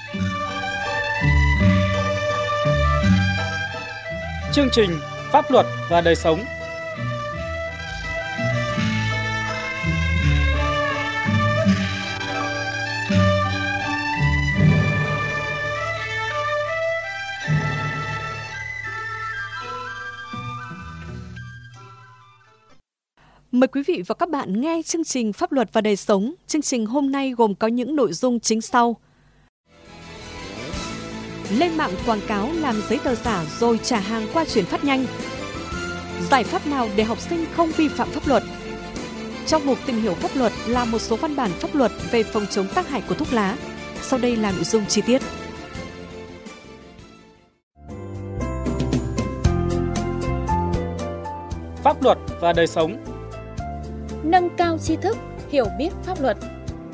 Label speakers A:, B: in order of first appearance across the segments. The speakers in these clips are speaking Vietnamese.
A: Chương trình Pháp luật và đời sống.
B: Mời quý vị và các bạn nghe chương trình Pháp luật và đời sống. Chương trình hôm nay gồm có những nội dung chính sau. Lên mạng quảng cáo làm giấy tờ giả rồi trả hàng qua chuyển phát nhanh. Giải pháp nào để học sinh không vi phạm pháp luật? Trong mục tìm hiểu pháp luật là một số văn bản pháp luật về phòng chống tác hại của thuốc lá. Sau đây là nội dung chi tiết.
A: Pháp luật và đời sống.
C: Nâng cao tri thức, hiểu biết pháp luật.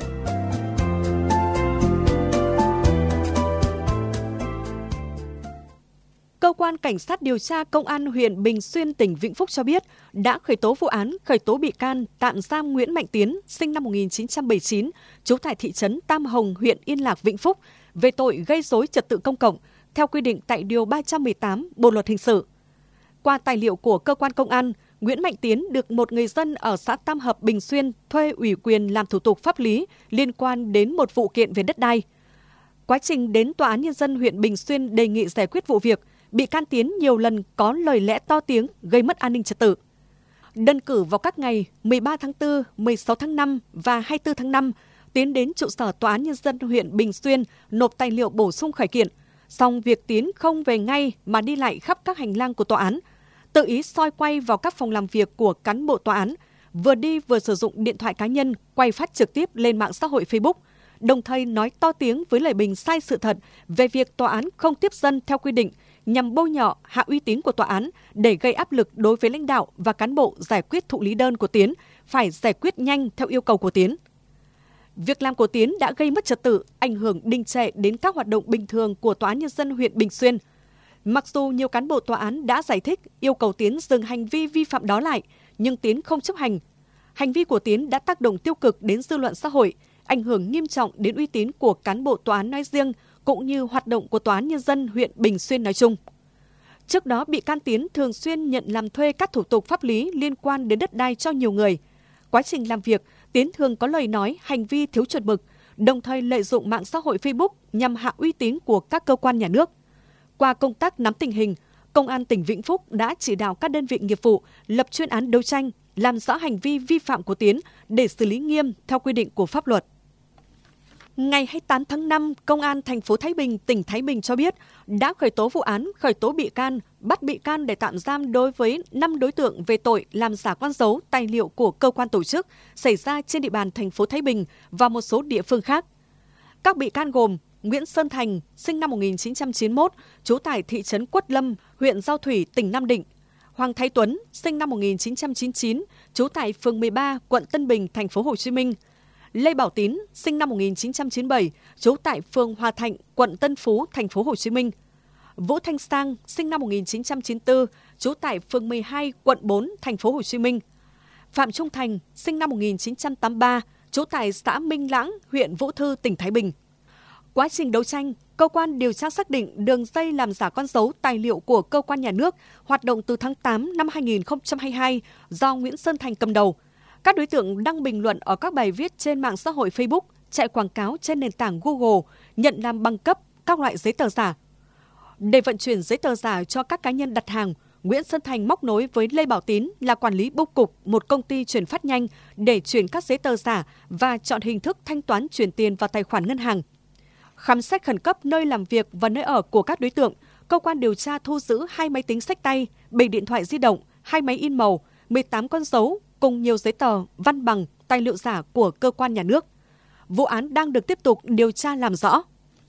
B: Cơ quan Cảnh sát điều tra Công an huyện Bình Xuyên, tỉnh Vĩnh Phúc cho biết đã khởi tố vụ án, khởi tố bị can, tạm giam Nguyễn Mạnh Tiến, sinh năm 1979, trú tại thị trấn Tam Hồng, huyện Yên Lạc, Vĩnh Phúc, về tội gây rối trật tự công cộng, theo quy định tại Điều 318 Bộ Luật Hình sự. Qua tài liệu của cơ quan công an, Nguyễn Mạnh Tiến được một người dân ở xã Tam Hợp, Bình Xuyên thuê ủy quyền làm thủ tục pháp lý liên quan đến một vụ kiện về đất đai. Quá trình đến Tòa án Nhân dân huyện Bình Xuyên đề nghị giải quyết vụ việc, bị can Tiến nhiều lần có lời lẽ to tiếng gây mất an ninh trật tự. Đơn cử vào các ngày 13 tháng 4, 16 tháng 5 và 24 tháng 5, Tiến đến trụ sở Tòa án Nhân dân huyện Bình Xuyên nộp tài liệu bổ sung khởi kiện. Song việc Tiến không về ngay mà đi lại khắp các hành lang của tòa án, tự ý soi quay vào các phòng làm việc của cán bộ tòa án, vừa đi vừa sử dụng điện thoại cá nhân quay phát trực tiếp lên mạng xã hội Facebook, đồng thời nói to tiếng với lời bình sai sự thật về việc tòa án không tiếp dân theo quy định, nhằm bôi nhọ hạ uy tín của tòa án để gây áp lực đối với lãnh đạo và cán bộ giải quyết thụ lý đơn của Tiến phải giải quyết nhanh theo yêu cầu của Tiến. Việc làm của Tiến đã gây mất trật tự, ảnh hưởng đình trệ đến các hoạt động bình thường của Tòa án Nhân dân huyện Bình Xuyên. Mặc dù nhiều cán bộ tòa án đã giải thích yêu cầu Tiến dừng hành vi vi phạm đó lại, nhưng Tiến không chấp hành. Hành vi của Tiến đã tác động tiêu cực đến dư luận xã hội, ảnh hưởng nghiêm trọng đến uy tín của cán bộ tòa án nói riêng, cũng như hoạt động của Tòa án Nhân dân huyện Bình Xuyên nói chung. Trước đó, bị can Tiến thường xuyên nhận làm thuê các thủ tục pháp lý liên quan đến đất đai cho nhiều người. Quá trình làm việc, Tiến thường có lời nói, hành vi thiếu chuẩn mực, đồng thời lợi dụng mạng xã hội Facebook nhằm hạ uy tín của các cơ quan nhà nước. Qua công tác nắm tình hình, Công an tỉnh Vĩnh Phúc đã chỉ đạo các đơn vị nghiệp vụ lập chuyên án đấu tranh, làm rõ hành vi vi phạm của Tiến để xử lý nghiêm theo quy định của pháp luật. Ngày 28 tháng 5, Công an thành phố Thái Bình, tỉnh Thái Bình cho biết đã khởi tố vụ án, khởi tố bị can, bắt bị can để tạm giam đối với 5 đối tượng về tội làm giả con dấu, tài liệu của cơ quan tổ chức xảy ra trên địa bàn thành phố Thái Bình và một số địa phương khác. Các bị can gồm Nguyễn Sơn Thành, sinh năm 1991, trú tại thị trấn Quất Lâm, huyện Giao Thủy, tỉnh Nam Định; Hoàng Thái Tuấn, sinh năm 1999, trú tại phường 13, quận Tân Bình, thành phố Hồ Chí Minh; Lê Bảo Tín, sinh năm 1997, trú tại phường Hòa Thạnh, quận Tân Phú, thành phố Hồ Chí Minh; Vũ Thanh Sang, sinh năm 1994, trú tại phường 12, quận 4, thành phố Hồ Chí Minh; Phạm Trung Thành, sinh năm 1983, trú tại xã Minh Lãng, huyện Vũ Thư, tỉnh Thái Bình. Quá trình đấu tranh, cơ quan điều tra xác định đường dây làm giả con dấu tài liệu của cơ quan nhà nước hoạt động từ tháng 8 năm 2022 do Nguyễn Sơn Thành cầm đầu. Các đối tượng đăng bình luận ở các bài viết trên mạng xã hội Facebook, chạy quảng cáo trên nền tảng Google, nhận làm băng cấp các loại giấy tờ giả. Để vận chuyển giấy tờ giả cho các cá nhân đặt hàng, Nguyễn Sơn Thành móc nối với Lê Bảo Tín là quản lý bưu cục một công ty chuyển phát nhanh để chuyển các giấy tờ giả và chọn hình thức thanh toán chuyển tiền vào tài khoản ngân hàng. Khám xét khẩn cấp nơi làm việc và nơi ở của các đối tượng, cơ quan điều tra thu giữ 2 máy tính xách tay, 7 điện thoại di động, 2 máy in màu, 18 con dấu cùng nhiều giấy tờ, văn bằng, tài liệu giả của cơ quan nhà nước. Vụ án đang được tiếp tục điều tra làm rõ.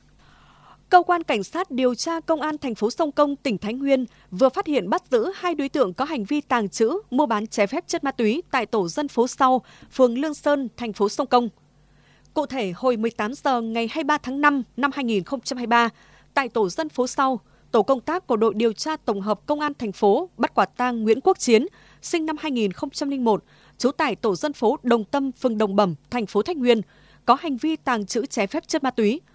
B: Cơ quan Cảnh sát điều tra Công an thành phố Sông Công, tỉnh Thái Nguyên vừa phát hiện bắt giữ 2 đối tượng có hành vi tàng trữ, mua bán trái phép chất ma túy tại tổ dân phố Sau, phường Lương Sơn, thành phố Sông Công. Cụ thể, hồi 18 giờ ngày 23 tháng 5 năm 2023, tại tổ dân phố Sau, tổ công tác của đội điều tra tổng hợp Công an thành phố bắt quả tang Nguyễn Quốc Chiến, sinh năm 2001, trú tại tổ dân phố Đồng Tâm, phường Đồng Bẩm, thành phố Thái Nguyên, có hành vi tàng trữ trái phép chất ma túy.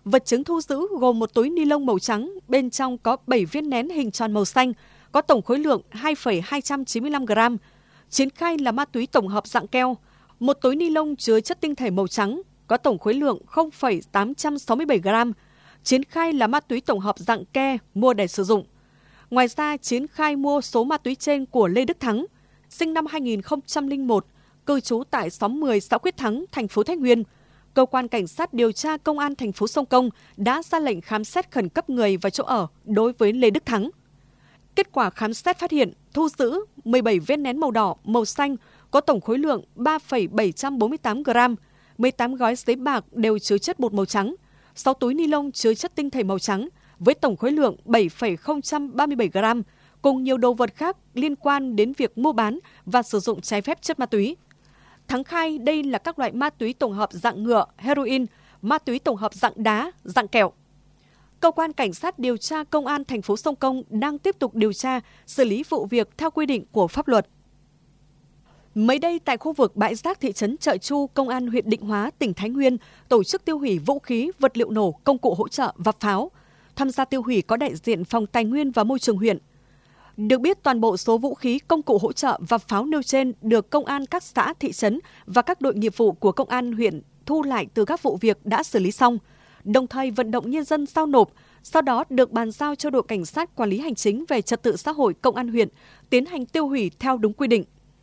B: Vật chứng thu giữ gồm một túi ni lông màu trắng, bên trong có 7 viên nén hình tròn màu xanh, có tổng khối lượng 2,295 gram. Chiến khai là ma túy tổng hợp dạng keo. Một túi ni lông chứa chất tinh thể màu trắng, có tổng khối lượng 0,867 gram. Chiến khai là ma túy tổng hợp dạng ke mua để sử dụng. Ngoài ra, Chiến khai mua số ma túy trên của Lê Đức Thắng, sinh năm 2001, cư trú tại xóm 10 xã Quyết Thắng, thành phố Thái Nguyên. Cơ quan Cảnh sát điều tra Công an thành phố Sông Công đã ra lệnh khám xét khẩn cấp người và chỗ ở đối với Lê Đức Thắng. Kết quả khám xét phát hiện thu giữ 17 viên nén màu đỏ, màu xanh có tổng khối lượng 3,748 gram, 18 gói giấy bạc đều chứa chất bột màu trắng, 6 túi ni lông chứa chất tinh thể màu trắng với tổng khối lượng 7,037 gram, cùng nhiều đồ vật khác liên quan đến việc mua bán và sử dụng trái phép chất ma túy. Thắng khai đây là các loại ma túy tổng hợp dạng nhựa, heroin, ma túy tổng hợp dạng đá, dạng kẹo. Cơ quan Cảnh sát điều tra Công an thành phố Sông Công đang tiếp tục điều tra, xử lý vụ việc theo quy định của pháp luật. Mới đây, tại khu vực bãi rác thị trấn Chợ Chu, Công an huyện Định Hóa, tỉnh Thái Nguyên tổ chức tiêu hủy vũ khí, vật liệu nổ, công cụ hỗ trợ và pháo. Tham gia tiêu hủy có đại diện Phòng Tài nguyên và Môi trường huyện. Được biết, toàn bộ số vũ khí, công cụ hỗ trợ và pháo nêu trên được công an các xã, thị trấn và các đội nghiệp vụ của Công an huyện thu lại từ các vụ việc đã xử lý xong, đồng thời vận động nhân dân giao nộp, sau đó được bàn giao cho đội Cảnh sát Quản lý Hành chính về Trật tự xã hội Công an huyện tiến hành tiêu hủy theo đúng quy định.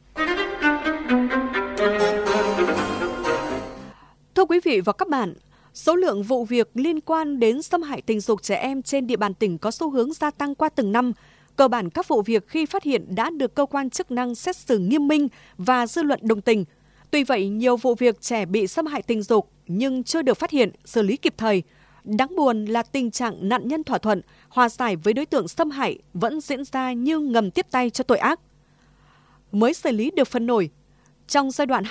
B: Thưa quý vị và các bạn, số lượng vụ việc liên quan đến xâm hại tình dục trẻ em trên địa bàn tỉnh có xu hướng gia tăng qua từng năm. Cơ bản các vụ việc khi phát hiện đã được cơ quan chức năng xét xử nghiêm minh và dư luận đồng tình. Tuy vậy, nhiều vụ việc trẻ bị xâm hại tình dục nhưng chưa được phát hiện, xử lý kịp thời. Đáng buồn là tình trạng nạn nhân thỏa thuận, hòa giải với đối tượng xâm hại vẫn diễn ra như ngầm tiếp tay cho tội ác. Mới xử lý được phần nổi. Trong giai đoạn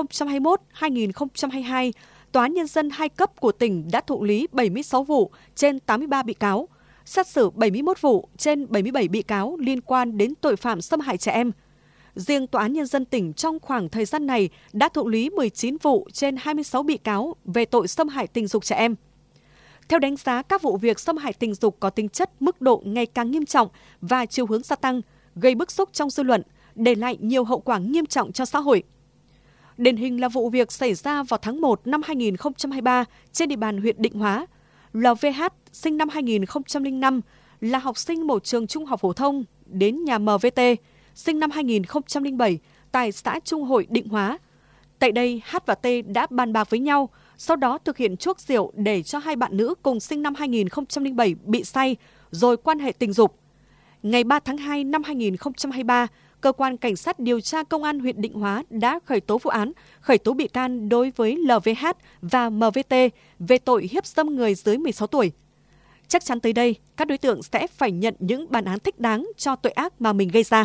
B: 2021-2022, Tòa án Nhân dân 2 cấp của tỉnh đã thụ lý 76 vụ trên 83 bị cáo, xét xử 71 vụ trên 77 bị cáo liên quan đến tội phạm xâm hại trẻ em. Riêng Tòa án Nhân dân tỉnh trong khoảng thời gian này đã thụ lý 19 vụ trên 26 bị cáo về tội xâm hại tình dục trẻ em. Theo đánh giá, các vụ việc xâm hại tình dục có tính chất mức độ ngày càng nghiêm trọng và chiều hướng gia tăng, gây bức xúc trong dư luận, để lại nhiều hậu quả nghiêm trọng cho xã hội. Điển hình là vụ việc xảy ra vào tháng 1 năm 2023 trên địa bàn huyện Định Hóa. LVH, sinh năm 2005, là học sinh một trường trung học phổ thông, đến nhà MVT, sinh năm 2007, tại xã Trung Hội, Định Hóa. Tại đây, H và T đã bàn bạc với nhau, sau đó thực hiện chuốc rượu để cho hai bạn nữ cùng sinh năm 2007 bị say, rồi quan hệ tình dục. Ngày 3 tháng 2 năm 2023, Cơ quan Cảnh sát điều tra Công an huyện Định Hóa đã khởi tố vụ án, khởi tố bị can đối với LVH và MVT về tội hiếp dâm người dưới 16 tuổi. Chắc chắn tới đây, các đối tượng sẽ phải nhận những bản án thích đáng cho tội ác mà mình gây ra.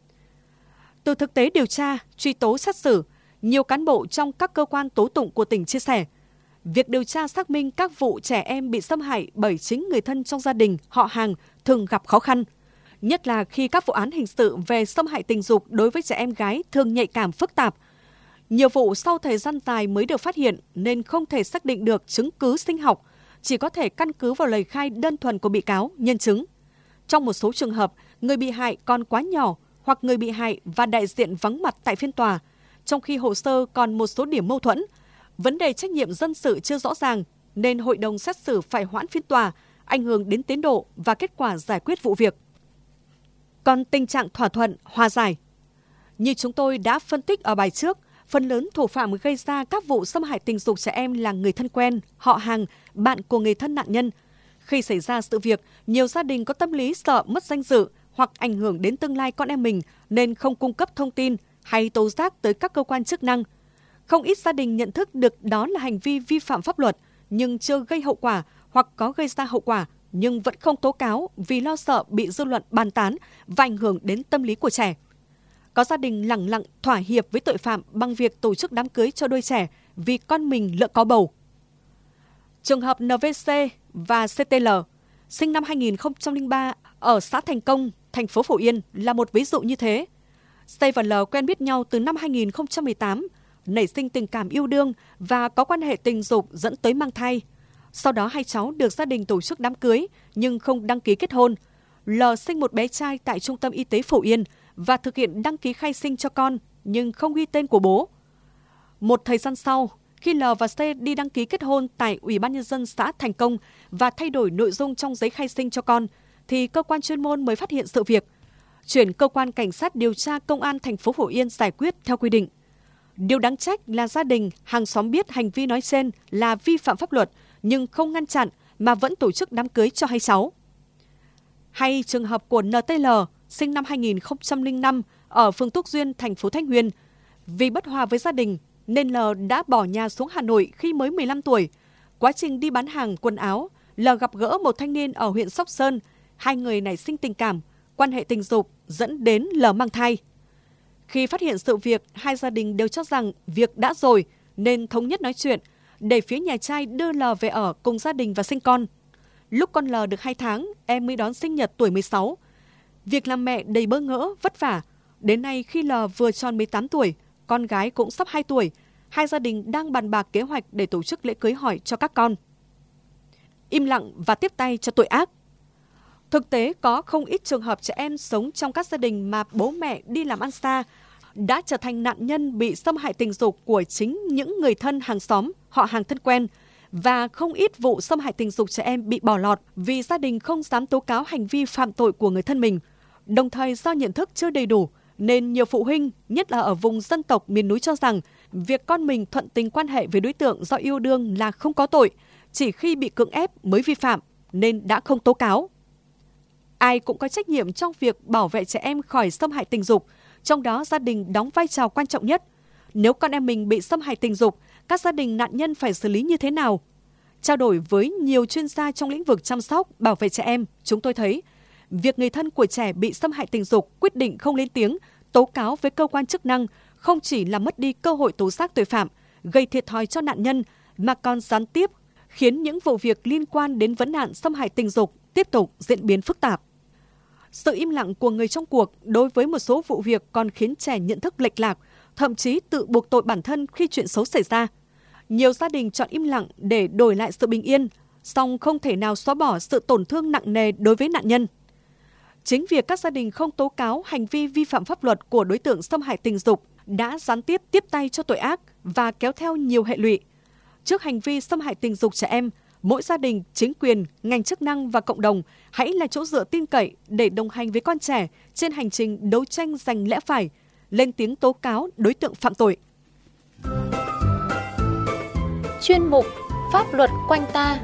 B: Từ thực tế điều tra, truy tố xét xử, nhiều cán bộ trong các cơ quan tố tụng của tỉnh chia sẻ, việc điều tra xác minh các vụ trẻ em bị xâm hại bởi chính người thân trong gia đình, họ hàng thường gặp khó khăn. Nhất là khi các vụ án hình sự về xâm hại tình dục đối với trẻ em gái thường nhạy cảm phức tạp. Nhiều vụ sau thời gian dài mới được phát hiện nên không thể xác định được chứng cứ sinh học, chỉ có thể căn cứ vào lời khai đơn thuần của bị cáo, nhân chứng. Trong một số trường hợp, người bị hại còn quá nhỏ hoặc người bị hại và đại diện vắng mặt tại phiên tòa, trong khi hồ sơ còn một số điểm mâu thuẫn. Vấn đề trách nhiệm dân sự chưa rõ ràng nên hội đồng xét xử phải hoãn phiên tòa, ảnh hưởng đến tiến độ và kết quả giải quyết vụ việc. Còn tình trạng thỏa thuận, hòa giải. Như chúng tôi đã phân tích ở bài trước, phần lớn thủ phạm gây ra các vụ xâm hại tình dục trẻ em là người thân quen, họ hàng, bạn của người thân nạn nhân. Khi xảy ra sự việc, nhiều gia đình có tâm lý sợ mất danh dự hoặc ảnh hưởng đến tương lai con em mình nên không cung cấp thông tin hay tố giác tới các cơ quan chức năng. Không ít gia đình nhận thức được đó là hành vi vi phạm pháp luật nhưng chưa gây hậu quả hoặc có gây ra hậu quả nhưng vẫn không tố cáo vì lo sợ bị dư luận bàn tán và ảnh hưởng đến tâm lý của trẻ. Có gia đình lẳng lặng thỏa hiệp với tội phạm bằng việc tổ chức đám cưới cho đôi trẻ vì con mình lỡ có bầu. Trường hợp NVC và CTL, sinh năm 2003 ở xã Thành Công, thành phố Phổ Yên là một ví dụ như thế. C và L quen biết nhau từ năm 2018, nảy sinh tình cảm yêu đương và có quan hệ tình dục dẫn tới mang thai. Sau đó hai cháu được gia đình tổ chức đám cưới nhưng không đăng ký kết hôn. L sinh một bé trai tại Trung tâm Y tế Phổ Yên và thực hiện đăng ký khai sinh cho con nhưng không ghi tên của bố. Một thời gian sau, khi L và C đi đăng ký kết hôn tại Ủy ban Nhân dân xã Thành Công và thay đổi nội dung trong giấy khai sinh cho con, thì cơ quan chuyên môn mới phát hiện sự việc, chuyển cơ quan cảnh sát điều tra công an thành phố Phổ Yên giải quyết theo quy định. Điều đáng trách là gia đình, hàng xóm biết hành vi nói trên là vi phạm pháp luật nhưng không ngăn chặn mà vẫn tổ chức đám cưới cho hai cháu. Hay trường hợp của NTL, sinh năm 2005 ở phường Túc Duyên, thành phố Thanh Nguyên. Vì bất hòa với gia đình nên L đã bỏ nhà xuống Hà Nội khi mới 15 tuổi. Quá trình đi bán hàng quần áo, L gặp gỡ một thanh niên ở huyện Sóc Sơn. Hai người nảy sinh tình cảm, quan hệ tình dục dẫn đến L mang thai. Khi phát hiện sự việc, hai gia đình đều cho rằng việc đã rồi nên thống nhất nói chuyện để phía nhà trai đưa L về ở cùng gia đình và sinh con. Lúc con L được 2 tháng, em mới đón sinh nhật tuổi 16. Việc làm mẹ đầy bỡ ngỡ, vất vả. Đến nay khi L vừa tròn 18 tuổi, con gái cũng sắp 2 tuổi, hai gia đình đang bàn bạc kế hoạch để tổ chức lễ cưới hỏi cho các con. Im lặng và tiếp tay cho tội ác. Thực tế có không ít trường hợp trẻ em sống trong các gia đình mà bố mẹ đi làm ăn xa đã trở thành nạn nhân bị xâm hại tình dục của chính những người thân hàng xóm, họ hàng thân quen, và không ít vụ xâm hại tình dục trẻ em bị bỏ lọt vì gia đình không dám tố cáo hành vi phạm tội của người thân mình. Đồng thời do nhận thức chưa đầy đủ nên nhiều phụ huynh, nhất là ở vùng dân tộc miền núi cho rằng việc con mình thuận tình quan hệ với đối tượng do yêu đương là không có tội, chỉ khi bị cưỡng ép mới vi phạm nên đã không tố cáo. Ai cũng có trách nhiệm trong việc bảo vệ trẻ em khỏi xâm hại tình dục, trong đó gia đình đóng vai trò quan trọng nhất. Nếu con em mình bị xâm hại tình dục, các gia đình nạn nhân phải xử lý như thế nào? Trao đổi với nhiều chuyên gia trong lĩnh vực chăm sóc, bảo vệ trẻ em, chúng tôi thấy việc người thân của trẻ bị xâm hại tình dục quyết định không lên tiếng, tố cáo với cơ quan chức năng không chỉ làm mất đi cơ hội tố giác tội phạm, gây thiệt thòi cho nạn nhân, mà còn gián tiếp khiến những vụ việc liên quan đến vấn nạn xâm hại tình dục tiếp tục diễn biến phức tạp. Sự im lặng của người trong cuộc đối với một số vụ việc còn khiến trẻ nhận thức lệch lạc, thậm chí tự buộc tội bản thân khi chuyện xấu xảy ra. Nhiều gia đình chọn im lặng để đổi lại sự bình yên, song không thể nào xóa bỏ sự tổn thương nặng nề đối với nạn nhân. Chính việc các gia đình không tố cáo hành vi vi phạm pháp luật của đối tượng xâm hại tình dục đã gián tiếp tiếp tay cho tội ác và kéo theo nhiều hệ lụy. Trước hành vi xâm hại tình dục trẻ em, mỗi gia đình, chính quyền, ngành chức năng và cộng đồng hãy là chỗ dựa tin cậy để đồng hành với con trẻ trên hành trình đấu tranh giành lẽ phải, lên tiếng tố cáo đối tượng phạm tội.
C: Chuyên mục Pháp luật quanh ta.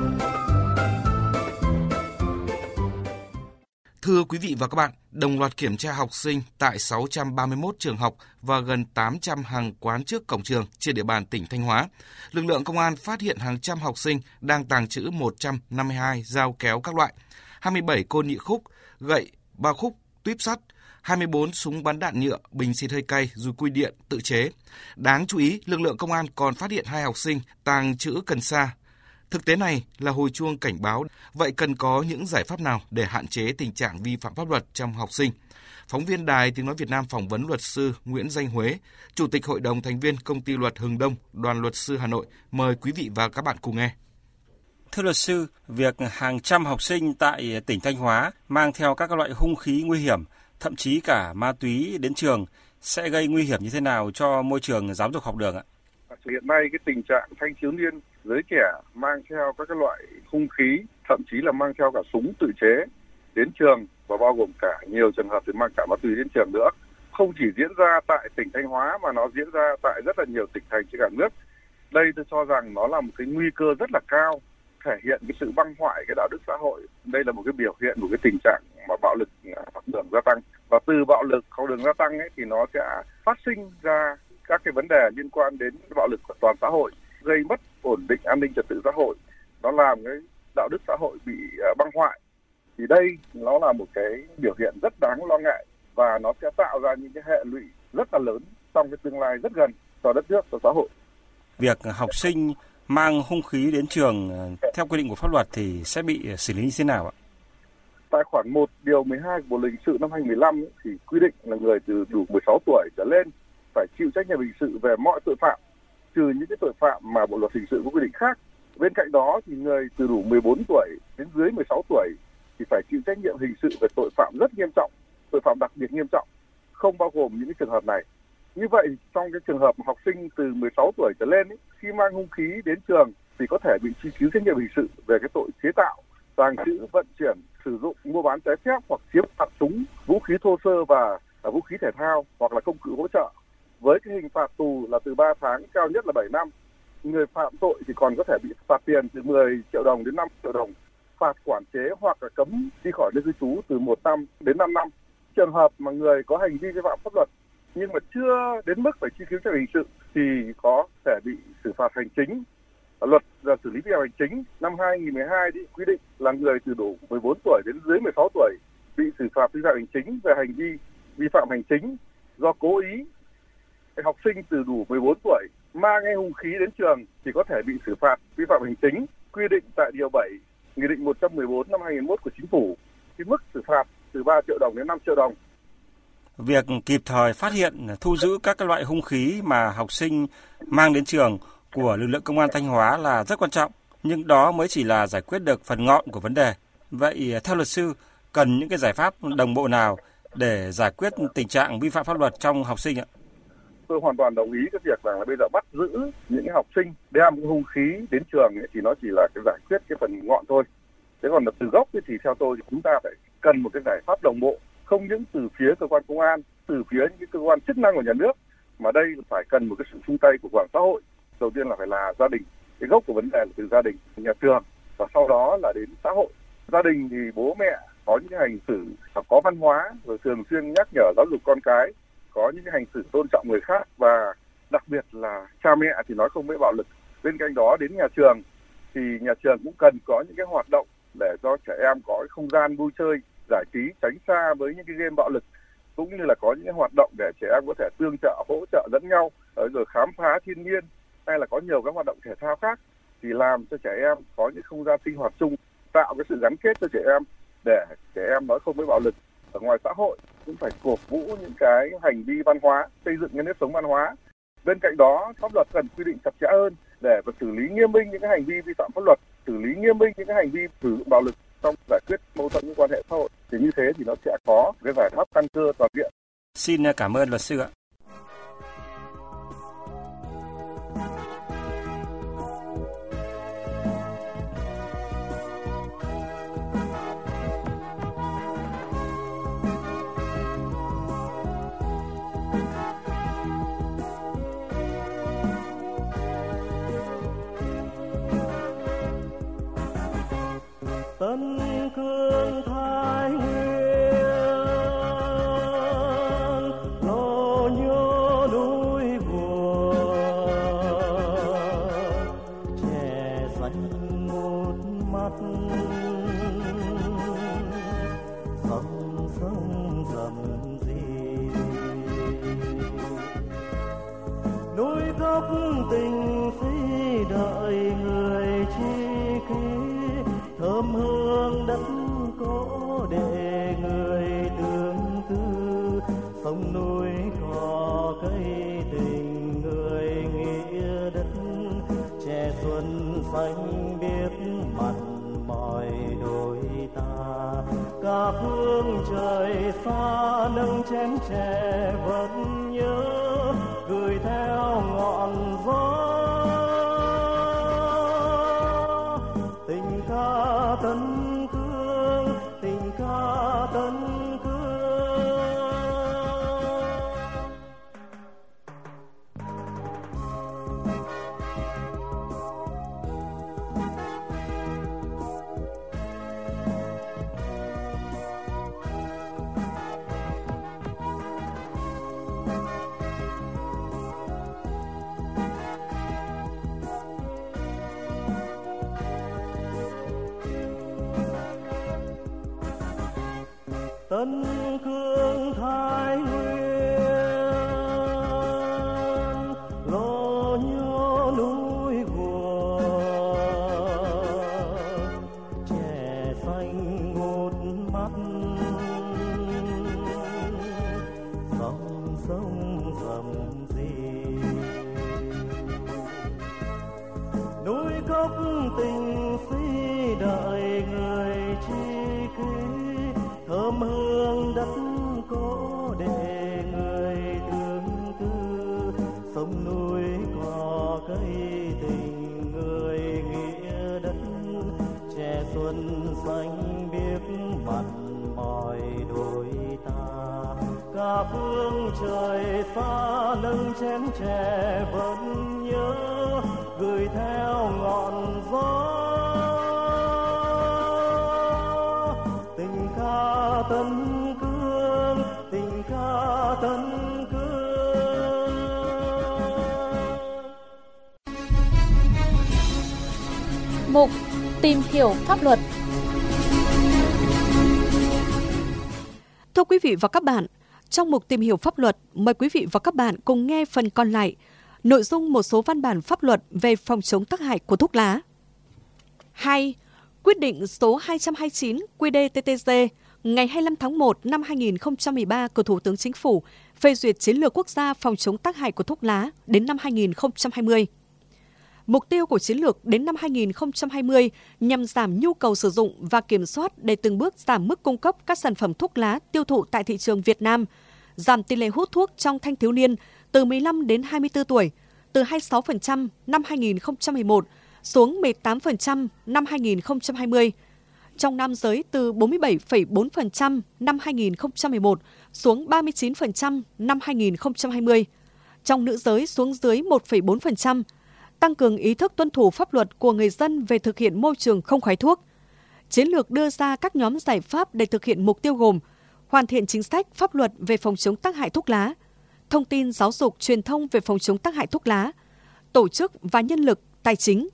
D: Thưa quý vị và các bạn, đồng loạt kiểm tra học sinh tại 631 trường học và gần 800 hàng quán trước cổng trường trên địa bàn tỉnh Thanh Hóa. Lực lượng công an phát hiện hàng trăm học sinh đang tàng trữ 152 dao kéo các loại, 27 côn nhị khúc, gậy, bao khúc, tuýp sắt, 24 súng bắn đạn nhựa, bình xịt hơi cay, dùi cui điện tự chế. Đáng chú ý, lực lượng công an còn phát hiện 2 học sinh tàng trữ cần sa. Thực tế này là hồi chuông cảnh báo, vậy cần có những giải pháp nào để hạn chế tình trạng vi phạm pháp luật trong học sinh? Phóng viên Đài Tiếng Nói Việt Nam phỏng vấn luật sư Nguyễn Danh Huế, Chủ tịch Hội đồng thành viên Công ty Luật Hừng Đông, Đoàn Luật sư Hà Nội. Mời quý vị và các bạn cùng nghe.
E: Thưa luật sư, việc hàng trăm học sinh tại tỉnh Thanh Hóa mang theo các loại hung khí nguy hiểm, thậm chí cả ma túy đến trường sẽ gây nguy hiểm như thế nào cho môi trường giáo dục học đường ạ?
F: Hiện nay cái tình trạng thanh thiếu niên, giới trẻ mang theo các cái loại hung khí, thậm chí là mang theo cả súng tự chế đến trường, và bao gồm cả nhiều trường hợp thì mang cả ma túy đến trường nữa, không chỉ diễn ra tại tỉnh Thanh Hóa mà nó diễn ra tại rất là nhiều tỉnh thành trên cả nước. Đây tôi cho rằng nó là một cái nguy cơ rất là cao, thể hiện cái sự băng hoại cái đạo đức xã hội. Đây là một cái biểu hiện của cái tình trạng mà bạo lực học đường gia tăng, và từ bạo lực học đường gia tăng ấy thì nó sẽ phát sinh ra các cái vấn đề liên quan đến bạo lực của toàn xã hội, gây mất ổn định an ninh trật tự xã hội, nó làm cái đạo đức xã hội bị băng hoại. Thì đây nó là một cái biểu hiện rất đáng lo ngại, và nó sẽ tạo ra những cái hệ lụy rất là lớn trong cái tương lai rất gần cho đất nước, cho xã hội.
E: Việc học sinh mang hung khí đến trường theo quy định của pháp luật thì sẽ bị xử lý như thế nào ạ?
F: Tại khoản 1 điều 12 của Bộ luật hình sự năm 2015 thì quy định là người từ đủ 16 tuổi trở lên phải chịu trách nhiệm hình sự về mọi tội phạm, trừ những cái tội phạm mà Bộ luật hình sự có quy định khác Bên cạnh đó thì người từ đủ 14 tuổi đến dưới 16 tuổi thì phải chịu trách nhiệm hình sự về tội phạm rất nghiêm trọng, tội phạm đặc biệt nghiêm trọng, không bao gồm những cái trường hợp này. Như vậy trong cái trường hợp học sinh từ 16 tuổi trở lên khi mang hung khí đến trường thì có thể bị truy cứu trách nhiệm hình sự về cái tội chế tạo, tàng trữ, vận chuyển, sử dụng, mua bán trái phép hoặc chiếm đoạt súng, vũ khí thô sơ và vũ khí thể thao hoặc là công cụ hỗ trợ, với cái hình phạt tù là từ 3 tháng, cao nhất là 7 năm. Người phạm tội thì còn có thể bị phạt tiền từ 10 triệu đồng đến 5 triệu đồng, phạt quản chế hoặc là cấm đi khỏi nơi cư trú từ 1 năm đến 5 năm. Trường hợp mà người có hành vi vi phạm pháp luật nhưng mà chưa đến mức phải truy cứu trách nhiệm hình sự thì có thể bị xử phạt hành chính. Luật xử lý vi phạm hành chính năm 2012 thì quy định là người từ đủ 14 tuổi đến dưới 16 tuổi bị xử phạt vi phạm hành chính về hành vi vi phạm hành chính do cố ý. Học sinh từ đủ 14 tuổi mang hung khí đến trường thì có thể bị xử phạt vi phạm hành chính quy định tại điều 7 Nghị định 114 năm 2001 của Chính phủ. Cái mức xử phạt từ 3 triệu đồng đến 5 triệu đồng.
E: Việc kịp thời phát hiện, thu giữ các loại hung khí mà học sinh mang đến trường của lực lượng công an Thanh Hóa là rất quan trọng, nhưng đó mới chỉ là giải quyết được phần ngọn của vấn đề. Vậy theo luật sư, cần những cái giải pháp đồng bộ nào để giải quyết tình trạng vi phạm pháp luật trong học sinh ạ?
F: Tôi hoàn toàn đồng ý cái việc là bây giờ bắt giữ những học sinh đem hung khí đến trường thì nó chỉ là cái giải quyết cái phần ngọn thôi. Thế còn là từ gốc thì theo tôi thì chúng ta phải cần một cái giải pháp đồng bộ, không những từ phía cơ quan công an, từ phía những cái cơ quan chức năng của nhà nước, mà đây phải cần một cái sự chung tay của toàn xã hội. Đầu tiên là phải là gia đình, cái gốc của vấn đề là từ gia đình, nhà trường, và sau đó là đến xã hội. Gia đình thì bố mẹ có những cái hành xử có văn hóa, rồi thường xuyên nhắc nhở giáo dục con cái, có những cái hành xử tôn trọng người khác, và đặc biệt là cha mẹ thì nói không với bạo lực. Bên cạnh đó đến nhà trường thì nhà trường cũng cần có những cái hoạt động để cho trẻ em có cái không gian vui chơi, giải trí, tránh xa với những cái game bạo lực, cũng như là có những cái hoạt động để trẻ em có thể tương trợ, hỗ trợ lẫn nhau, rồi khám phá thiên nhiên, hay là có nhiều các hoạt động thể thao khác thì làm cho trẻ em có những không gian sinh hoạt chung, tạo cái sự gắn kết cho trẻ em để trẻ em nói không với bạo lực. Ở ngoài xã hội cũng phải cổ vũ những cái hành vi văn hóa, xây dựng cái nếp sống văn hóa. Bên cạnh đó, pháp luật cần quy định chặt chẽ hơn để xử lý nghiêm minh những cái hành vi vi phạm pháp luật, xử lý nghiêm minh những cái hành vi sử dụng bạo lực trong giải quyết mâu thuẫn những quan hệ xã hội. Thì như thế thì nó sẽ có cái giải pháp căn cơ toàn diện.
E: Xin cảm ơn luật sư ạ.
G: Tân Cương Thái Nguyên, lo nhớ núi buồn, trẻ xanh một mắt, sông sông rầm rì, núi gốc tình sĩ đợi người chi kỷ. Thơm hương đất có để người tương tư, sông núi có cây tình người nghĩa đất, trẻ xuân xanh biết mặn mỏi đôi ta. Cả phương trời xa nâng chén chè vẫn nhớ, gửi theo ngọn gió. Tình ca Tân Cương, tình ca Tân Cương. Tân Cương Thái Nguyên, lo nhớ núi buồn, trẻ xanh một mắt, sông sông rầm rì, núi gốc vườn xanh biếc mặn mỏi đôi ta, cả phương trời xa nâng chén chè vẫn nhớ gửi theo ngọn gió tình ca tân cương, tình ca tân cương.
C: Mục tìm hiểu pháp luật.
B: Thưa quý vị và các bạn, trong mục tìm hiểu pháp luật, mời quý vị và các bạn cùng nghe phần còn lại, nội dung một số văn bản pháp luật về phòng chống tác hại của thuốc lá. 2. Quyết định số 229 QĐ-TTg ngày 25 tháng 1 năm 2013 của Thủ tướng Chính phủ phê duyệt chiến lược quốc gia phòng chống tác hại của thuốc lá đến năm 2020. Mục tiêu của chiến lược đến năm 2020 nhằm giảm nhu cầu sử dụng và kiểm soát để từng bước giảm mức cung cấp các sản phẩm thuốc lá tiêu thụ tại thị trường Việt Nam, giảm tỷ lệ hút thuốc trong thanh thiếu niên từ 15 đến 24 tuổi, từ 26% năm 2011 xuống 18% năm 2020. Trong nam giới từ 47,4% năm 2011 xuống 39% năm 2020. Trong nữ giới xuống dưới 1,4%. Tăng cường ý thức tuân thủ pháp luật của người dân về thực hiện môi trường không khói thuốc. Chiến lược đưa ra các nhóm giải pháp để thực hiện mục tiêu gồm hoàn thiện chính sách pháp luật về phòng chống tác hại thuốc lá, thông tin giáo dục truyền thông về phòng chống tác hại thuốc lá, tổ chức và nhân lực, tài chính.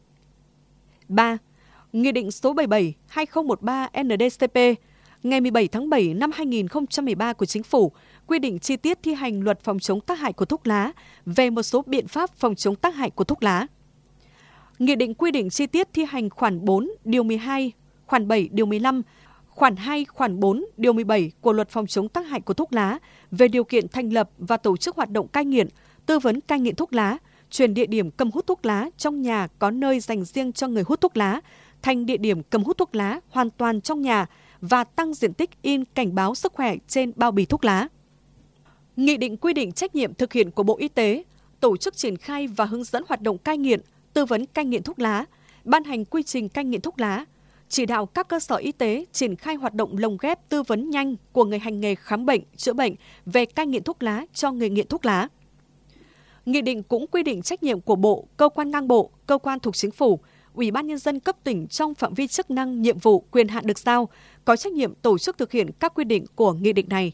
B: 3. Nghị định số 77/2013 NĐ-CP ngày 17 tháng 7 năm 2013 của Chính phủ quy định chi tiết thi hành luật phòng chống tác hại của thuốc lá về một số biện pháp phòng chống tác hại của thuốc lá. Nghị định quy định chi tiết thi hành khoản 4, điều 12, khoản 7, điều 15, khoản 2, khoản 4, điều 17 của luật phòng chống tác hại của thuốc lá về điều kiện thành lập và tổ chức hoạt động cai nghiện, tư vấn cai nghiện thuốc lá, chuyển địa điểm cầm hút thuốc lá trong nhà có nơi dành riêng cho người hút thuốc lá thành địa điểm cầm hút thuốc lá hoàn toàn trong nhà và tăng diện tích in cảnh báo sức khỏe trên bao bì thuốc lá. Nghị định quy định trách nhiệm thực hiện của Bộ Y tế, tổ chức triển khai và hướng dẫn hoạt động cai nghiện, tư vấn cai nghiện thuốc lá, ban hành quy trình cai nghiện thuốc lá, chỉ đạo các cơ sở y tế triển khai hoạt động lồng ghép tư vấn nhanh của người hành nghề khám bệnh, chữa bệnh về cai nghiện thuốc lá cho người nghiện thuốc lá. Nghị định cũng quy định trách nhiệm của Bộ, cơ quan ngang bộ, cơ quan thuộc Chính phủ, Ủy ban Nhân dân cấp tỉnh trong phạm vi chức năng, nhiệm vụ, quyền hạn được giao, có trách nhiệm tổ chức thực hiện các quy định của nghị định này.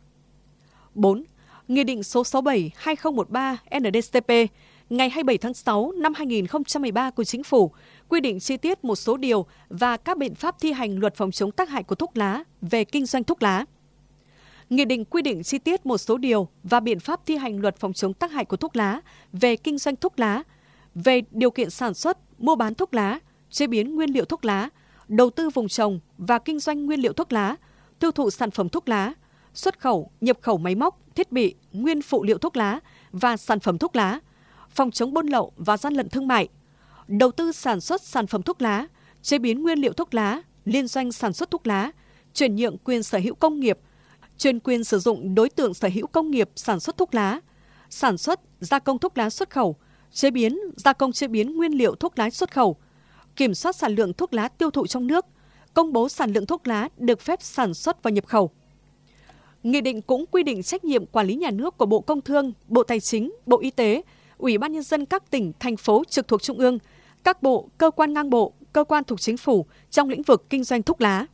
B: 4. Nghị định số 67/2013 NĐ-CP ngày 27 tháng 6 năm 2013 của Chính phủ quy định chi tiết một số điều và các biện pháp thi hành luật phòng chống tác hại của thuốc lá về kinh doanh thuốc lá. Nghị định quy định chi tiết một số điều và biện pháp thi hành luật phòng chống tác hại của thuốc lá về kinh doanh thuốc lá, về điều kiện sản xuất, mua bán thuốc lá, chế biến nguyên liệu thuốc lá, đầu tư vùng trồng và kinh doanh nguyên liệu thuốc lá, tiêu thụ sản phẩm thuốc lá, xuất khẩu, nhập khẩu máy móc, thiết bị, nguyên phụ liệu thuốc lá và sản phẩm thuốc lá, phòng chống buôn lậu và gian lận thương mại, đầu tư sản xuất sản phẩm thuốc lá, chế biến nguyên liệu thuốc lá, liên doanh sản xuất thuốc lá, chuyển nhượng quyền sở hữu công nghiệp, chuyển quyền sử dụng đối tượng sở hữu công nghiệp sản xuất thuốc lá, sản xuất, gia công thuốc lá xuất khẩu, chế biến, gia công chế biến nguyên liệu thuốc lá xuất khẩu, kiểm soát sản lượng thuốc lá tiêu thụ trong nước, công bố sản lượng thuốc lá được phép sản xuất và nhập khẩu. Nghị định cũng quy định trách nhiệm quản lý nhà nước của Bộ Công Thương, Bộ Tài chính, Bộ Y tế, Ủy ban Nhân dân các tỉnh, thành phố trực thuộc Trung ương, các bộ, cơ quan ngang bộ, cơ quan thuộc Chính phủ trong lĩnh vực kinh doanh thuốc lá.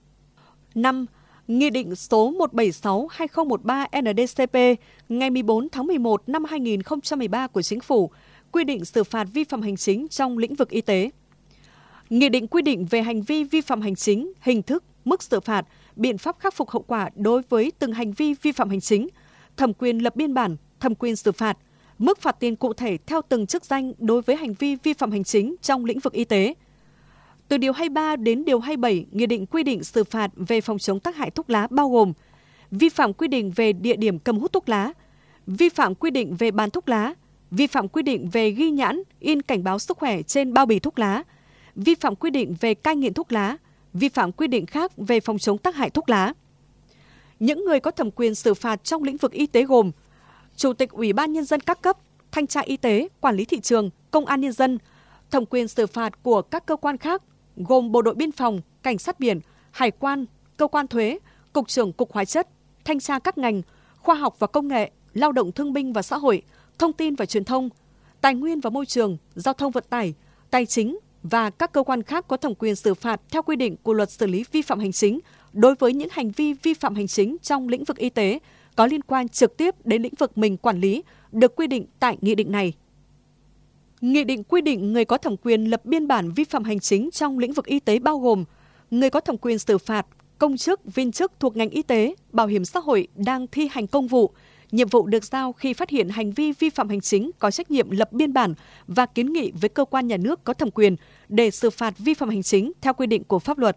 B: 5. Nghị định số 176/2013 NĐ-CP ngày 14 tháng 11 năm 2013 của Chính phủ quy định xử phạt vi phạm hành chính trong lĩnh vực y tế. Nghị định quy định về hành vi vi phạm hành chính, hình thức, mức xử phạt, biện pháp khắc phục hậu quả đối với từng hành vi vi phạm hành chính, thẩm quyền lập biên bản, thẩm quyền xử phạt, mức phạt tiền cụ thể theo từng chức danh đối với hành vi vi phạm hành chính trong lĩnh vực y tế. Từ điều 23 đến điều 27, Nghị định quy định xử phạt về phòng chống tác hại thuốc lá bao gồm vi phạm quy định về địa điểm cầm hút thuốc lá, vi phạm quy định về bán thuốc lá, vi phạm quy định về ghi nhãn, in cảnh báo sức khỏe trên bao bì thuốc lá, vi phạm quy định về cai nghiện thuốc lá, vi phạm quy định khác về phòng chống tác hại thuốc lá. Những người có thẩm quyền xử phạt trong lĩnh vực y tế gồm Chủ tịch Ủy ban Nhân dân các cấp, Thanh tra Y tế, Quản lý thị trường, Công an Nhân dân, thẩm quyền xử phạt của các cơ quan khác gồm Bộ đội Biên phòng, Cảnh sát biển, Hải quan, Cơ quan Thuế, Cục trưởng Cục Hóa chất, Thanh tra các ngành, Khoa học và Công nghệ, Lao động Thương binh và Xã hội, Thông tin và Truyền thông, Tài nguyên và Môi trường, Giao thông vận tải, Tài chính và các cơ quan khác có thẩm quyền xử phạt theo quy định của Luật xử lý vi phạm hành chính đối với những hành vi vi phạm hành chính trong lĩnh vực y tế có liên quan trực tiếp đến lĩnh vực mình quản lý, được quy định tại nghị định này. Nghị định quy định người có thẩm quyền lập biên bản vi phạm hành chính trong lĩnh vực y tế bao gồm người có thẩm quyền xử phạt công chức, viên chức thuộc ngành y tế, bảo hiểm xã hội đang thi hành công vụ, nhiệm vụ được giao khi phát hiện hành vi vi phạm hành chính có trách nhiệm lập biên bản và kiến nghị với cơ quan nhà nước có thẩm quyền để xử phạt vi phạm hành chính theo quy định của pháp luật.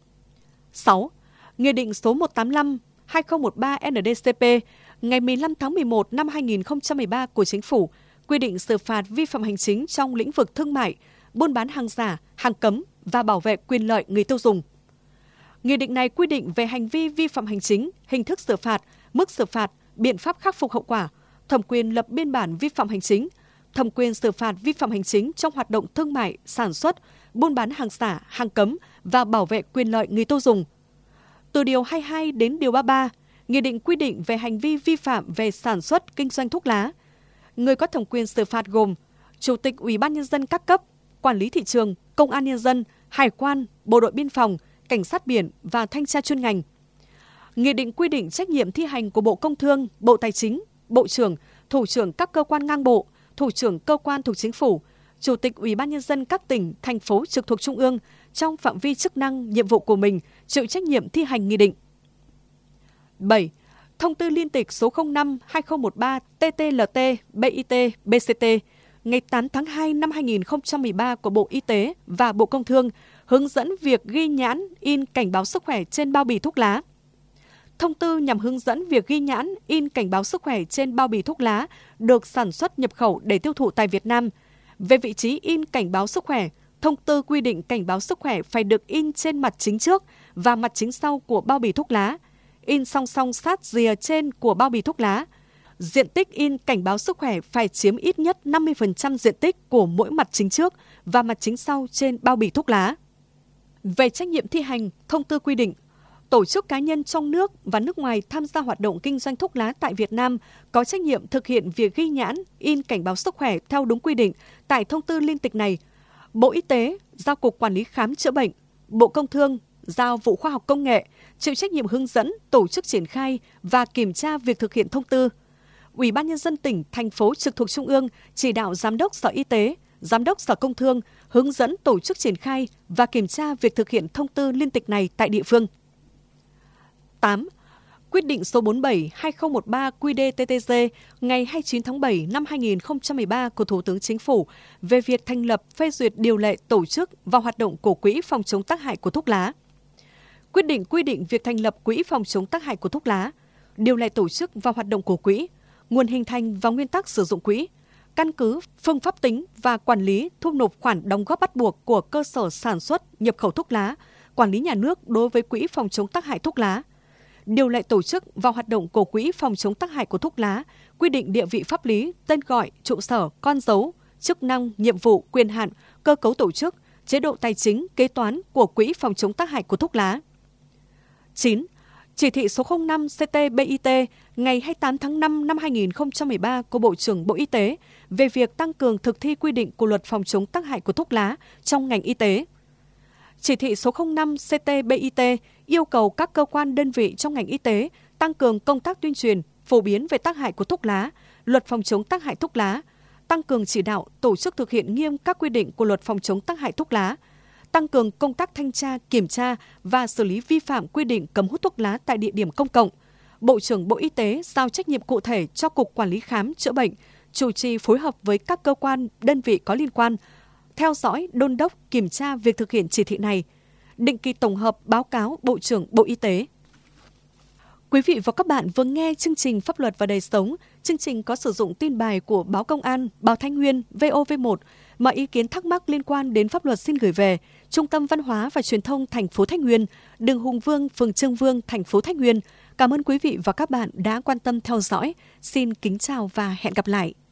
B: 6. Nghị định số 185/2013 NĐ-CP ngày 15 tháng 11 năm 2013 của Chính phủ quy định xử phạt vi phạm hành chính trong lĩnh vực thương mại, buôn bán hàng giả, hàng cấm và bảo vệ quyền lợi người tiêu dùng. Nghị định này quy định về hành vi vi phạm hành chính, hình thức xử phạt, mức xử phạt, biện pháp khắc phục hậu quả, thẩm quyền lập biên bản vi phạm hành chính, thẩm quyền xử phạt vi phạm hành chính trong hoạt động thương mại, sản xuất, buôn bán hàng giả, hàng cấm và bảo vệ quyền lợi người tiêu dùng. Từ điều 22 đến điều 33, Nghị định quy định về hành vi vi phạm về sản xuất, kinh doanh thuốc lá. Người có thẩm quyền xử phạt gồm Chủ tịch Ủy ban Nhân dân các cấp, Quản lý thị trường, Công an Nhân dân, Hải quan, Bộ đội Biên phòng, Cảnh sát biển và Thanh tra chuyên ngành. Nghị định quy định trách nhiệm thi hành của Bộ Công Thương, Bộ Tài chính, Bộ trưởng, Thủ trưởng các cơ quan ngang bộ, Thủ trưởng cơ quan thuộc Chính phủ, Chủ tịch Ủy ban Nhân dân các tỉnh, thành phố trực thuộc Trung ương trong phạm vi chức năng, nhiệm vụ của mình chịu trách nhiệm thi hành nghị định. 7. Thông tư liên tịch số 05/2013 TT-LT-BIT-BCT ngày 8 tháng 2 năm 2013 của Bộ Y tế và Bộ Công Thương hướng dẫn việc ghi nhãn, in cảnh báo sức khỏe trên bao bì thuốc lá. Thông tư nhằm hướng dẫn việc ghi nhãn, in cảnh báo sức khỏe trên bao bì thuốc lá được sản xuất nhập khẩu để tiêu thụ tại Việt Nam. Về vị trí in cảnh báo sức khỏe, thông tư quy định cảnh báo sức khỏe phải được in trên mặt chính trước và mặt chính sau của bao bì thuốc lá, in song song sát rìa trên của bao bì thuốc lá. Diện tích in cảnh báo sức khỏe phải chiếm ít nhất 50% diện tích của mỗi mặt chính trước và mặt chính sau trên bao bì thuốc lá. Về trách nhiệm thi hành, thông tư quy định tổ chức cá nhân trong nước và nước ngoài tham gia hoạt động kinh doanh thuốc lá tại Việt Nam có trách nhiệm thực hiện việc ghi nhãn, in cảnh báo sức khỏe theo đúng quy định tại thông tư liên tịch này. Bộ Y tế giao Cục Quản lý Khám chữa bệnh, Bộ Công Thương giao Vụ Khoa học Công nghệ chịu trách nhiệm hướng dẫn, tổ chức triển khai và kiểm tra việc thực hiện thông tư. Ủy ban Nhân dân tỉnh, thành phố trực thuộc Trung ương chỉ đạo Giám đốc Sở Y tế, Giám đốc Sở Công Thương hướng dẫn tổ chức triển khai và kiểm tra việc thực hiện thông tư liên tịch này tại địa phương. 8. Quyết định số 47/2013 QĐ-TTG ngày 29 tháng 7 năm 2013 của Thủ tướng Chính phủ về việc thành lập, phê duyệt điều lệ tổ chức và hoạt động của Quỹ phòng chống tác hại của thuốc lá. Quyết định quy định việc thành lập Quỹ phòng chống tác hại của thuốc lá, điều lệ tổ chức và hoạt động của Quỹ, nguồn hình thành và nguyên tắc sử dụng Quỹ, căn cứ, phương pháp tính và quản lý thu nộp khoản đóng góp bắt buộc của cơ sở sản xuất, nhập khẩu thuốc lá, quản lý nhà nước đối với Quỹ phòng chống tác hại thuốc lá. Điều lệ tổ chức và hoạt động của Quỹ phòng chống tác hại của thuốc lá, quy định địa vị pháp lý, tên gọi, trụ sở, con dấu, chức năng, nhiệm vụ, quyền hạn, cơ cấu tổ chức, chế độ tài chính, kế toán của Quỹ phòng chống tác hại của thuốc lá. 9. Chỉ thị số 05 CT-BIT ngày 28 tháng 5 năm 2013 của Bộ trưởng Bộ Y tế về việc tăng cường thực thi quy định của Luật phòng chống tác hại của thuốc lá trong ngành y tế. Chỉ thị số 05 CT-BIT yêu cầu các cơ quan đơn vị trong ngành y tế tăng cường công tác tuyên truyền, phổ biến về tác hại của thuốc lá, Luật phòng chống tác hại thuốc lá, tăng cường chỉ đạo tổ chức thực hiện nghiêm các quy định của Luật phòng chống tác hại thuốc lá, tăng cường công tác thanh tra, kiểm tra và xử lý vi phạm quy định cấm hút thuốc lá tại địa điểm công cộng. Bộ trưởng Bộ Y tế giao trách nhiệm cụ thể cho Cục Quản lý Khám chữa bệnh, chủ trì phối hợp với các cơ quan, đơn vị có liên quan, theo dõi, đôn đốc, kiểm tra việc thực hiện chỉ thị này, định kỳ tổng hợp báo cáo Bộ trưởng Bộ Y tế. Quý vị và các bạn vừa nghe chương trình Pháp luật và đời sống. Chương trình có sử dụng tin bài của Báo Công an, Báo Thanh Nguyên, VOV1. Mọi ý kiến thắc mắc liên quan đến pháp luật xin gửi về Trung tâm Văn hóa và Truyền thông thành phố Thanh Nguyên, đường Hùng Vương, phường Trương Vương, thành phố Thanh Nguyên. Cảm ơn quý vị và các bạn đã quan tâm theo dõi. Xin kính chào và hẹn gặp lại.